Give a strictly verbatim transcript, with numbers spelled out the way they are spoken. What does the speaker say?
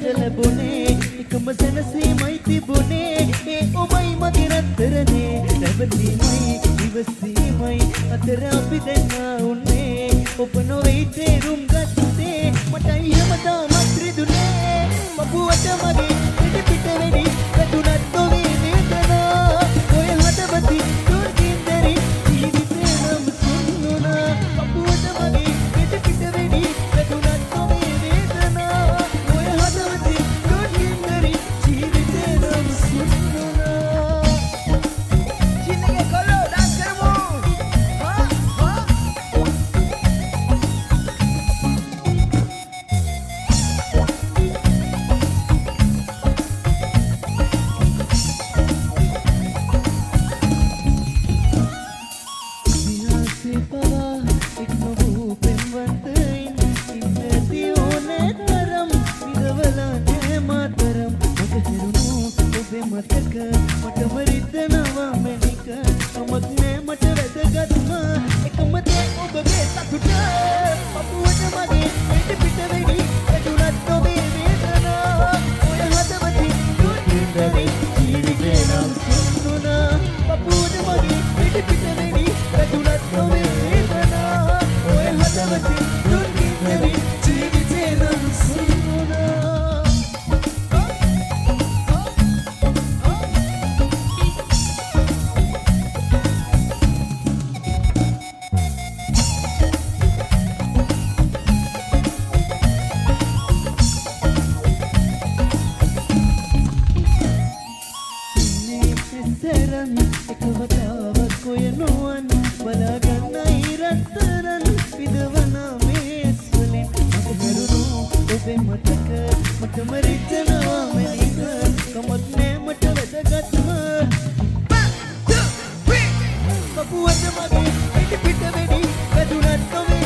ලැබුණේ එකම සැනසීමයි තිබුණේ ඒ ඔබයි මගේ රත්තරනේ රැවටීමයි ඉවසීමයි අතර අපි දෙන්නා උන්නේ ඔබ නොවේ තේරුම් ගත්තේ මටයි හැමදාමත් රිදුනේ මපුවට මගේ පිට පිට වෙඩි වැදුනත් නොවේ වේදනා ඔය හදවතින් දුර්ගින් දැරි ජීවිතේ නම් සුන්නුනා මපුවට මගේ පිට පිට වෙඩි වැදුනත් නොවේ වේදනා ඔය හදවතින් දුර්ගින් දැරි ජීවිතේ නම් සුන්නුනා ජීනගේ කොල්ලෝ ඩාන්ස් කරමු හා හා What am I doing? Pick it, pick it, baby. I do not know me.